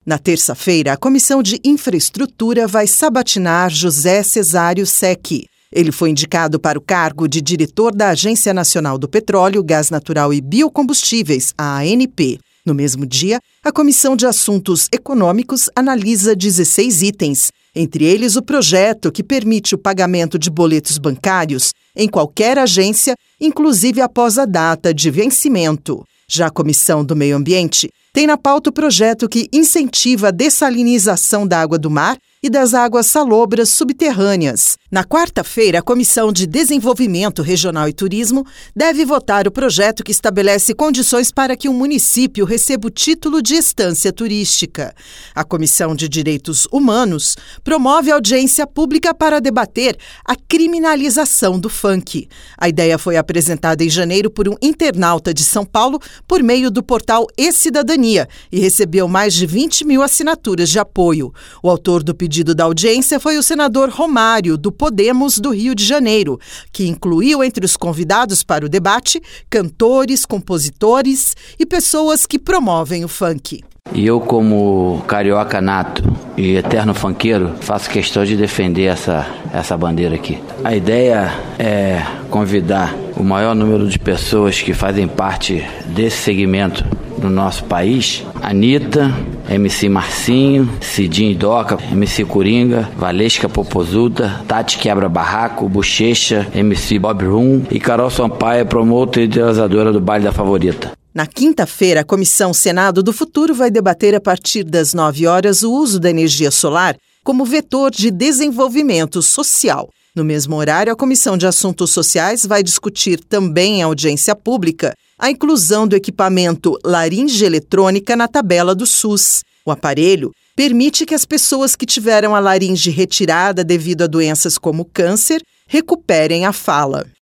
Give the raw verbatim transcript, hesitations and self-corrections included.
Na terça-feira, a Comissão de Infraestrutura vai sabatinar José Cesário Secchi. Ele foi indicado para o cargo de diretor da Agência Nacional do Petróleo, Gás Natural e Biocombustíveis, a ANP. No mesmo dia, a Comissão de Assuntos Econômicos analisa dezesseis itens, entre eles o projeto que permite o pagamento de boletos bancários em qualquer agência, inclusive após a data de vencimento. Já a Comissão do Meio Ambiente tem na pauta o projeto que incentiva a dessalinização da água do mar e das águas salobras subterrâneas. Na quarta-feira, a Comissão de Desenvolvimento Regional e Turismo deve votar o projeto que estabelece condições para que um município receba o título de estância turística. A Comissão de Direitos Humanos promove audiência pública para debater a criminalização do funk. A ideia foi apresentada em janeiro por um internauta de São Paulo por meio do portal E-Cidadania e recebeu mais de vinte mil assinaturas de apoio. O autor do pedido pedido da audiência foi o senador Romário, do Podemos do Rio de Janeiro, que incluiu entre os convidados para o debate cantores, compositores e pessoas que promovem o funk. E eu, como carioca nato e eterno funkeiro, faço questão de defender essa, essa bandeira aqui. A ideia é convidar o maior número de pessoas que fazem parte desse segmento no nosso país: Anitta, M C Marcinho, Cidinho Doca, M C Coringa, Valesca Popozuda, Tati Quebra Barraco, Bochecha, M C Bob Rum e Carol Sampaio, promotora e idealizadora do Baile da Favorita. Na quinta-feira, a Comissão Senado do Futuro vai debater a partir das nove horas o uso da energia solar como vetor de desenvolvimento social. No mesmo horário, a Comissão de Assuntos Sociais vai discutir também em audiência pública a inclusão do equipamento laringe eletrônica na tabela do SUS. O aparelho permite que as pessoas que tiveram a laringe retirada devido a doenças como câncer recuperem a fala.